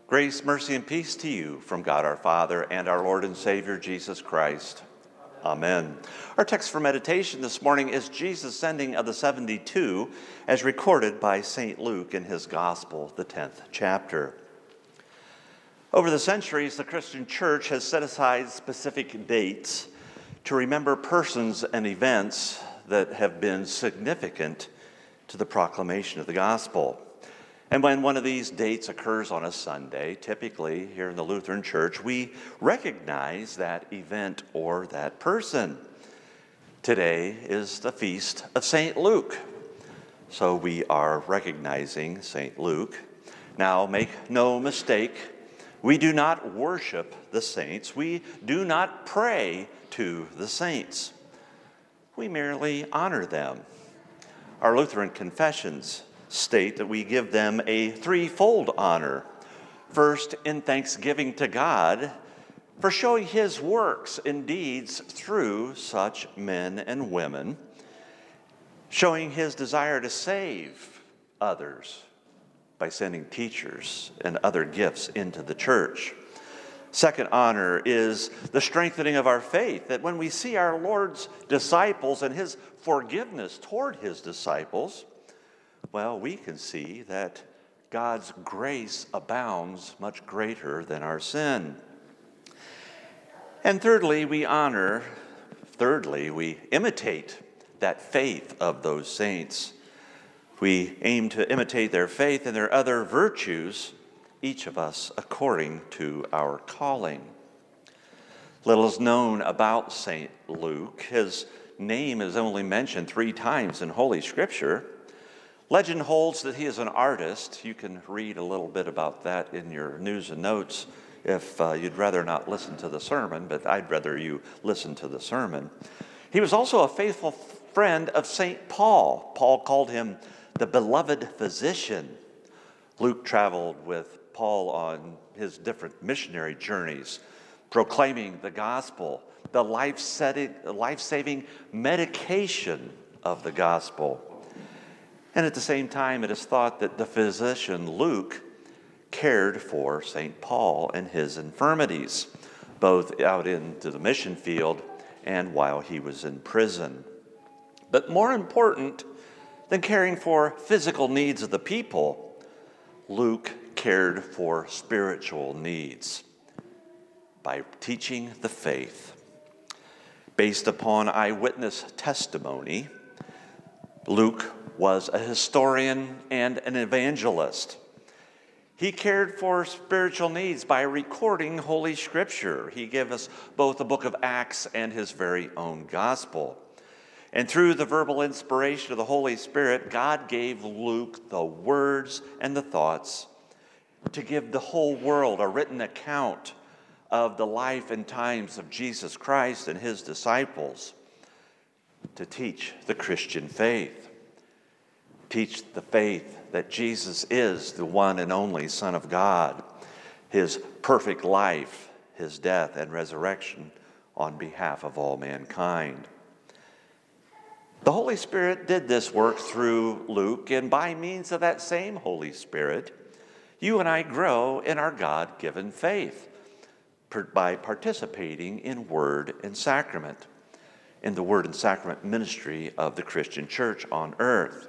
Grace, mercy, and peace to you from God our Father and our Lord and Savior Jesus Christ. Amen. Our text for meditation this morning is Jesus' sending of the 72 as recorded by St. Luke in his Gospel, the 10th chapter. Over the centuries, the Christian Church has set aside specific dates to remember persons and events that have been significant to the proclamation of the gospel. And when one of these dates occurs on a Sunday, typically here in the Lutheran Church, we recognize that event or that person. Today is the feast of St. Luke, so we are recognizing St. Luke. Now, make no mistake, we do not worship the saints. We do not pray to the saints. We merely honor them. Our Lutheran confessions state that we give them a threefold honor. First, in thanksgiving to God for showing his works and deeds through such men and women, showing his desire to save others by sending teachers and other gifts into the church. Second honor is the strengthening of our faith, that when we see our Lord's disciples and his forgiveness toward his disciples, well, we can see that God's grace abounds much greater than our sin. And thirdly, we imitate that faith of those saints. We aim to imitate their faith and their other virtues, each of us according to our calling. Little is known about St. Luke. His name is only mentioned 3 times in Holy Scripture. Legend holds that he is an artist. You can read a little bit about that in your news and notes if you'd rather not listen to the sermon, but I'd rather you listen to the sermon. He was also a faithful friend of St. Paul. Paul called him the beloved physician. Luke traveled with Paul on his different missionary journeys, proclaiming the gospel, the life-saving medication of the gospel. And at the same time, it is thought that the physician Luke cared for St. Paul and his infirmities, both out into the mission field and while he was in prison. But more important than caring for physical needs of the people, Luke cared for spiritual needs by teaching the faith. Based upon eyewitness testimony, Luke was a historian and an evangelist. He cared for spiritual needs by recording Holy Scripture. He gave us both the book of Acts and his very own gospel. And through the verbal inspiration of the Holy Spirit, God gave Luke the words and the thoughts to give the whole world a written account of the life and times of Jesus Christ and his disciples, to teach the Christian faith. Teach the faith that Jesus is the one and only Son of God, his perfect life, his death and resurrection on behalf of all mankind. The Holy Spirit did this work through Luke, and by means of that same Holy Spirit, you and I grow in our God-given faith by participating in Word and Sacrament, in the Word and Sacrament ministry of the Christian Church on earth.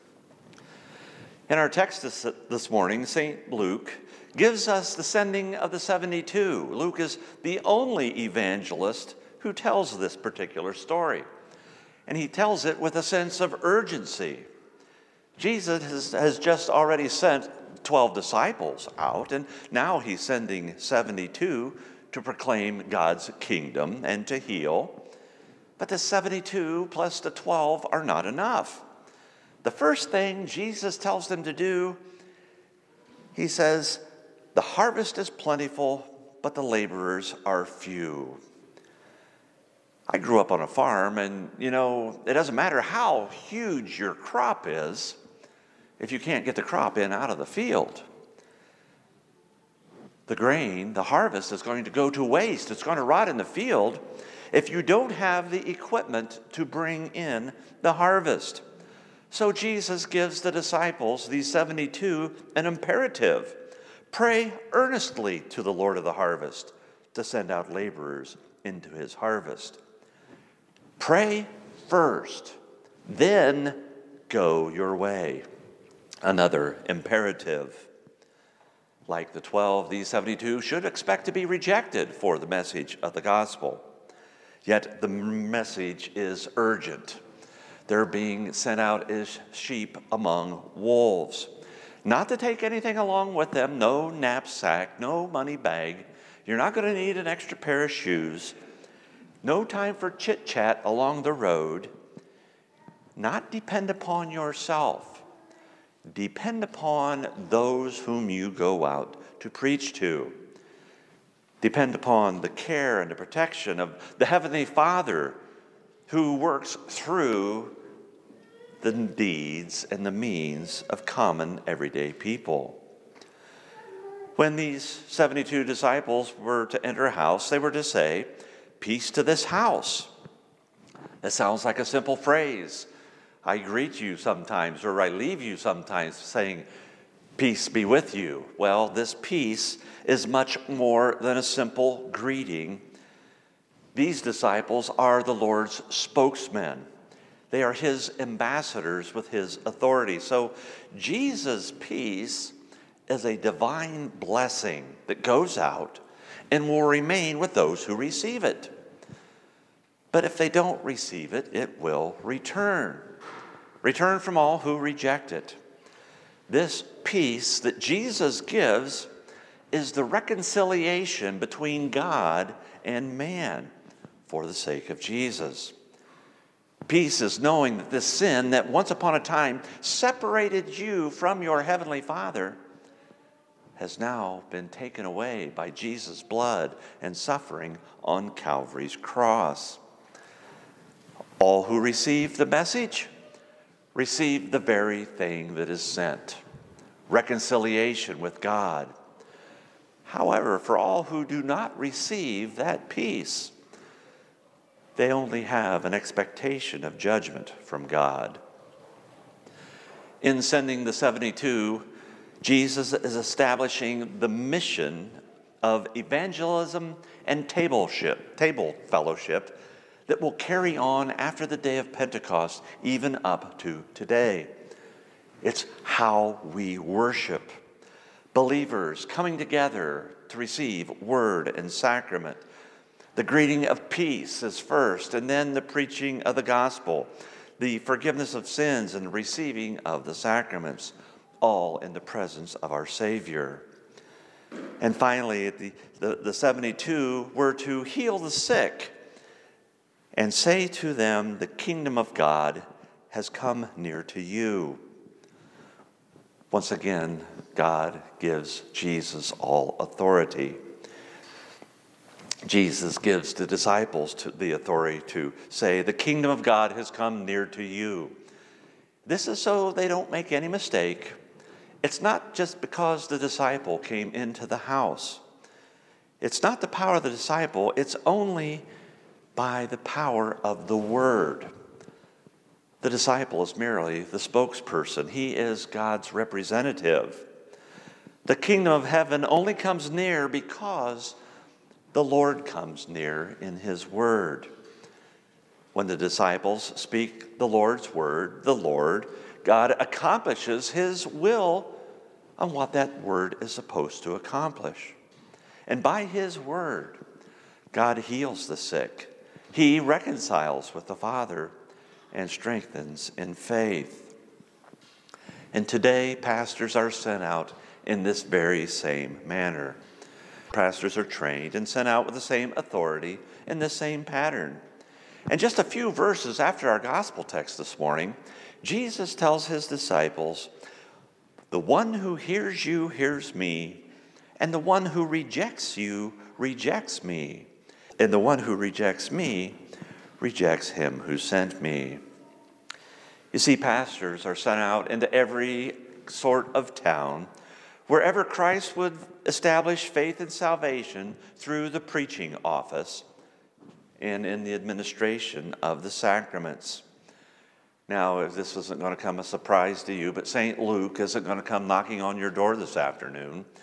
In our text this morning, St. Luke gives us the sending of the 72. Luke is the only evangelist who tells this particular story, and he tells it with a sense of urgency. Jesus has just already sent 12 disciples out, and now he's sending 72 to proclaim God's kingdom and to heal. But the 72 plus the 12 are not enough. The first thing Jesus tells them to do, he says, the harvest is plentiful, but the laborers are few. I grew up on a farm, and, it doesn't matter how huge your crop is if you can't get the crop out of the field. The grain, the harvest, is going to go to waste. It's going to rot in the field if you don't have the equipment to bring in the harvest. So Jesus gives the disciples, these 72, an imperative. Pray earnestly to the Lord of the harvest to send out laborers into his harvest. Pray first, then go your way. Another imperative. Like the 12, these 72 should expect to be rejected for the message of the gospel. Yet the message is urgent. They're being sent out as sheep among wolves. Not to take anything along with them, no knapsack, no money bag. You're not going to need an extra pair of shoes. No time for chit-chat along the road. Not depend upon yourself. Depend upon those whom you go out to preach to. Depend upon the care and the protection of the Heavenly Father who works through the deeds and the means of common everyday people. When these 72 disciples were to enter a house, they were to say, "Peace to this house." That sounds like a simple phrase. I greet you sometimes, or I leave you sometimes saying, "Peace be with you." Well, this peace is much more than a simple greeting. These disciples are the Lord's spokesmen. They are his ambassadors with his authority. So Jesus' peace is a divine blessing that goes out and will remain with those who receive it. But if they don't receive it, it will return. Return from all who reject it. This peace that Jesus gives is the reconciliation between God and man for the sake of Jesus. Peace is knowing that this sin that once upon a time separated you from your heavenly Father has now been taken away by Jesus' blood and suffering on Calvary's cross. All who receive the message receive the very thing that is sent, reconciliation with God. However, for all who do not receive that peace, they only have an expectation of judgment from God. In sending the 72, Jesus is establishing the mission of evangelism and table fellowship that will carry on after the day of Pentecost, even up to today. It's how we worship. Believers coming together to receive word and sacrament. The greeting of peace is first, and then the preaching of the gospel, the forgiveness of sins and receiving of the sacraments, all in the presence of our Savior. And finally, the 72 were to heal the sick and say to them, "The kingdom of God has come near to you." Once again, God gives Jesus all authority. Jesus gives the disciples the authority to say, "The kingdom of God has come near to you." This is so they don't make any mistake. It's not just because the disciple came into the house. It's not the power of the disciple. It's only by the power of the word. The disciple is merely the spokesperson. He is God's representative. The kingdom of heaven only comes near because the Lord comes near in his word. When the disciples speak the Lord's word, the Lord, God, accomplishes his will on what that word is supposed to accomplish. And by his word, God heals the sick. He reconciles with the Father and strengthens in faith. And today, pastors are sent out in this very same manner. Pastors are trained and sent out with the same authority in the same pattern. And just a few verses after our gospel text this morning, Jesus tells his disciples, "The one who hears you hears me, and the one who rejects you rejects me, and the one who rejects me rejects him who sent me." You see, pastors are sent out into every sort of town, wherever Christ would establish faith and salvation through the preaching office and in the administration of the sacraments. Now, if this isn't going to come as a surprise to you, but St. Luke isn't going to come knocking on your door this afternoon.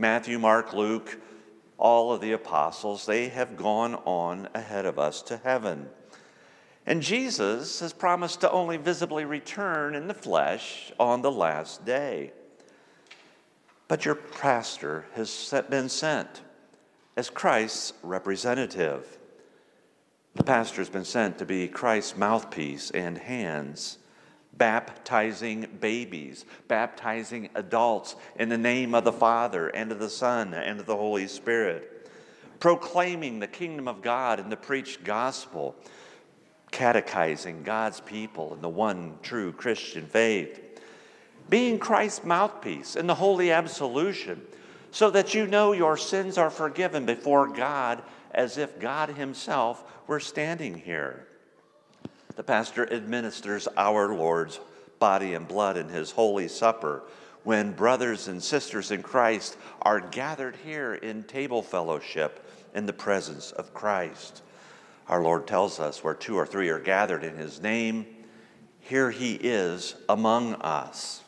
Matthew, Mark, Luke, all of the apostles, they have gone on ahead of us to heaven. And Jesus has promised to only visibly return in the flesh on the last day. But your pastor has been sent as Christ's representative. The pastor has been sent to be Christ's mouthpiece and hands, baptizing babies, baptizing adults in the name of the Father and of the Son and of the Holy Spirit, proclaiming the kingdom of God and the preached gospel, catechizing God's people in the one true Christian faith, being Christ's mouthpiece in the holy absolution, so that you know your sins are forgiven before God as if God himself were standing here. The pastor administers our Lord's body and blood in his holy supper when brothers and sisters in Christ are gathered here in table fellowship in the presence of Christ. Our Lord tells us where 2 or 3 are gathered in his name, here he is among us.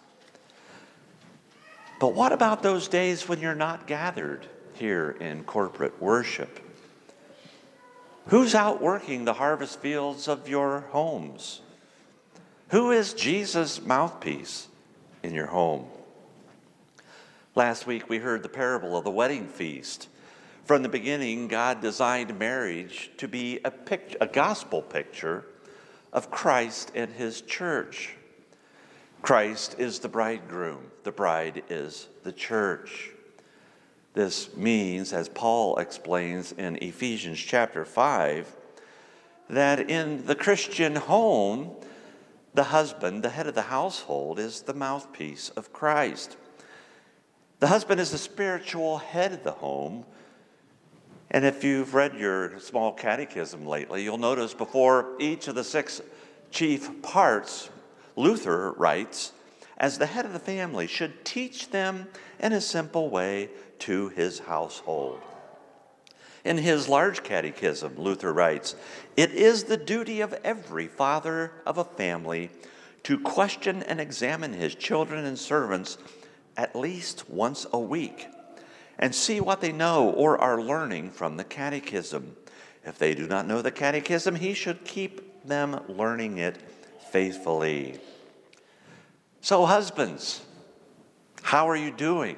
But what about those days when you're not gathered here in corporate worship? Who's out working the harvest fields of your homes? Who is Jesus' mouthpiece in your home? Last week we heard the parable of the wedding feast. From the beginning, God designed marriage to be a gospel picture of Christ and his church. Christ is the bridegroom. The bride is the church. This means, as Paul explains in Ephesians chapter 5, that in the Christian home, the husband, the head of the household, is the mouthpiece of Christ. The husband is the spiritual head of the home. And if you've read your small catechism lately, you'll notice before each of the 6 chief parts, Luther writes, as the head of the family should teach them in a simple way to his household. In his large catechism, Luther writes, it is the duty of every father of a family to question and examine his children and servants at least once a week and see what they know or are learning from the catechism. If they do not know the catechism, he should keep them learning it faithfully. So husbands, how are you doing?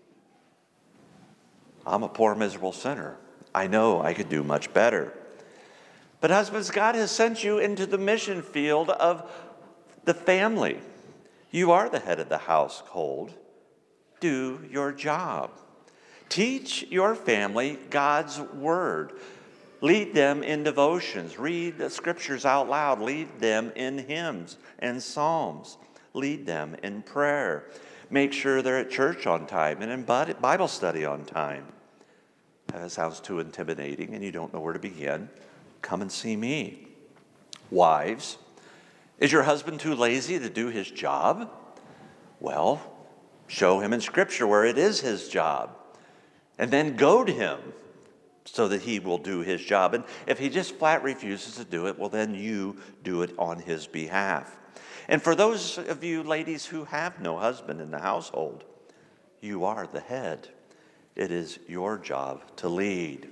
I'm a poor, miserable sinner. I know I could do much better. But husbands, God has sent you into the mission field of the family. You are the head of the household. Do your job. Teach your family God's word. Lead them in devotions. Read the scriptures out loud. Lead them in hymns and psalms. Lead them in prayer. Make sure they're at church on time and in Bible study on time. That sounds too intimidating and you don't know where to begin. Come and see me. Wives, is your husband too lazy to do his job? Well, show him in Scripture where it is his job. And then goad him so that he will do his job. And if he just flat refuses to do it, well, then you do it on his behalf. And for those of you ladies who have no husband in the household, you are the head. It is your job to lead.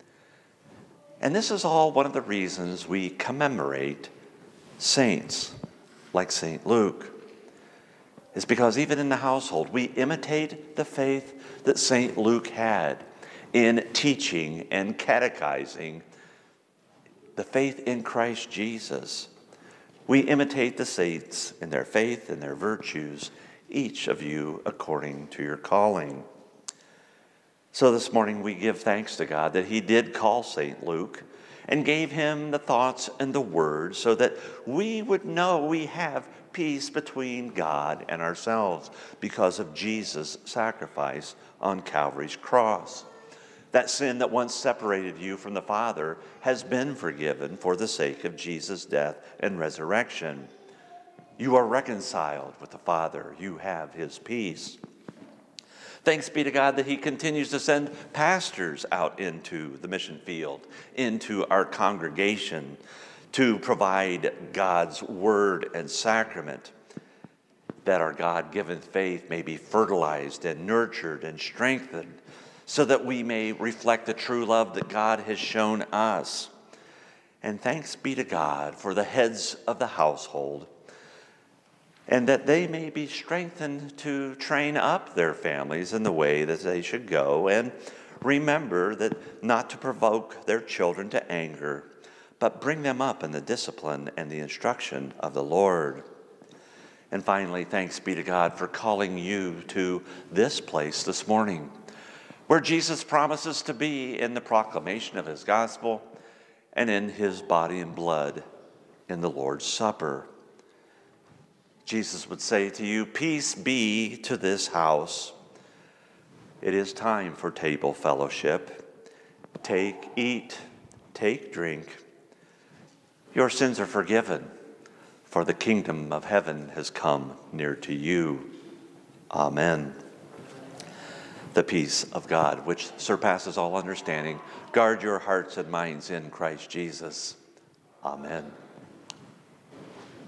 And this is all one of the reasons we commemorate saints like St. Luke. It's because even in the household, we imitate the faith that St. Luke had in teaching and catechizing the faith in Christ Jesus. We imitate the saints in their faith and their virtues, each of you according to your calling. So this morning we give thanks to God that he did call St. Luke and gave him the thoughts and the words so that we would know we have peace between God and ourselves because of Jesus' sacrifice on Calvary's cross. That sin that once separated you from the Father has been forgiven for the sake of Jesus' death and resurrection. You are reconciled with the Father. You have his peace. Thanks be to God that he continues to send pastors out into the mission field, into our congregation, to provide God's word and sacrament. that our God-given faith may be fertilized and nurtured and strengthened so that we may reflect the true love that God has shown us. And thanks be to God for the heads of the household, and that they may be strengthened to train up their families in the way that they should go, and remember that not to provoke their children to anger, but bring them up in the discipline and the instruction of the Lord. And finally, thanks be to God for calling you to this place this morning, where Jesus promises to be in the proclamation of his gospel and in his body and blood in the Lord's Supper. Jesus would say to you, "Peace be to this house." It is time for table fellowship. Take, eat, take, drink. Your sins are forgiven, for the kingdom of heaven has come near to you. Amen. The peace of God, which surpasses all understanding, guard your hearts and minds in Christ Jesus. Amen.